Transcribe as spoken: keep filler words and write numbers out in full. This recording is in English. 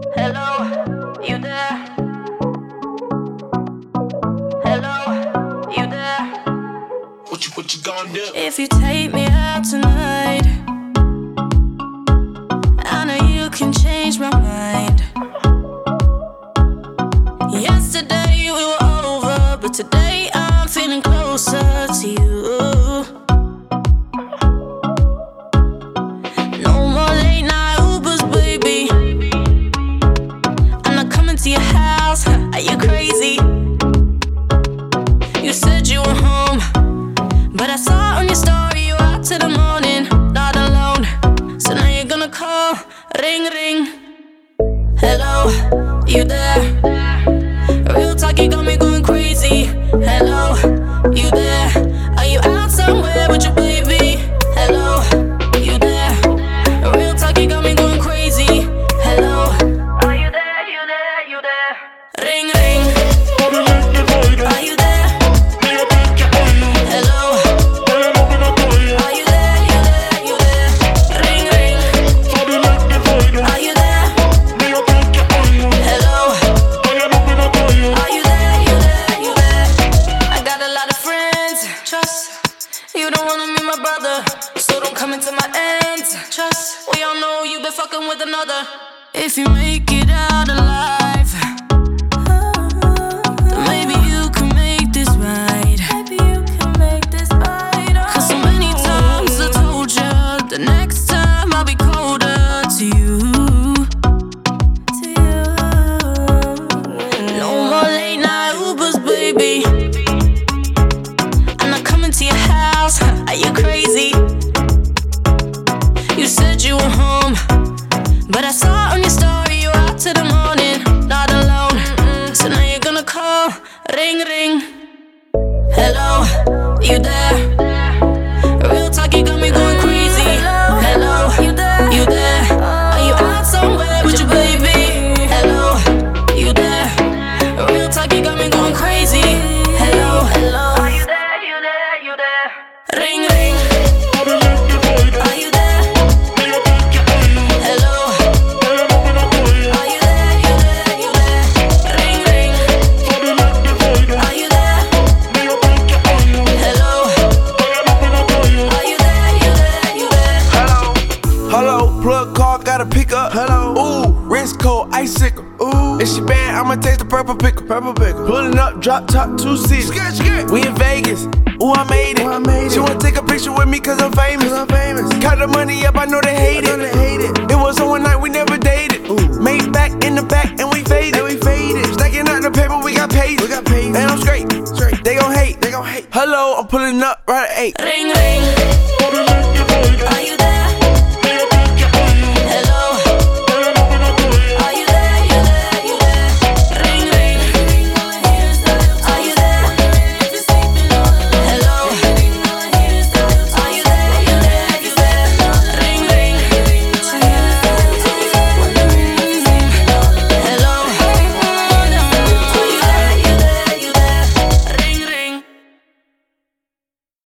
Hello, you there? Hello, you there? What you, what you gonna do? If you take me out tonight, I know you can change my mind. Yesterday we were over, but today I'm feeling closer to you. No more late night Ubers, baby. I'm not coming to your house. Are you crazy? You said you were home, but I saw on your story you out till the morning, not alone. So now you're gonna call, ring ring. Hello, you there? Real talk, you got me going crazy. Hello, you there? Are you out somewhere with your baby? Hello, you there? Real talk, you got me going crazy. Hello, are you there? You there? You there? Ring ring. Are you there? Hello. Are you there? You there? You there? Ring ring. Are you there? Hello. Are you there? You there? You there? I got a lot of friends. Trust. You don't wanna meet my brother, so don't come into my ends. Trust. We all know you been fucking with another. If you make it out alive, then maybe you can make this right. Maybe you can make this right. Cause so many times I told you the next time I'll be colder to you. To you. No more late night Ubers, baby. I'm not coming to your house. Are you crazy? You said you were home, but I saw on your story you out till the morning, not alone. Mm-mm. So now you're gonna call, ring ring. Hello, you there? Real talk, you got me going crazy. Hello, you there? You there? Are you out somewhere with your baby? Hello, you there? Real talk, you got me going crazy. Hello, hello. Are you there? You there? You there? Ring ring. Are you there? Hello. Are you there? You there? You there? Ring ring. Are you there? Hello. Are you there? You there? You there? Hello, hello, plug call, gotta pick up. Hello, ooh, wrist cold, icicle. Ooh, if she bad, I'ma taste the purple pickle. Purple pickle. Pulling up, drop top, two seats. We in Vegas. Ooh, I made it. Ooh, I made she it. Wanna take a picture with me cause I'm famous. Cause I'm famous. Count the money up, I know they hate it. They hate it. It was on one night we never dated. Ooh. Made back in the back and we faded. And we faded. Stacking out the paper, we got paid. We got paid. And I'm straight. Straight. They gon' hate. They gon' hate. Hello, I'm pulling up right at eight. Ring ring.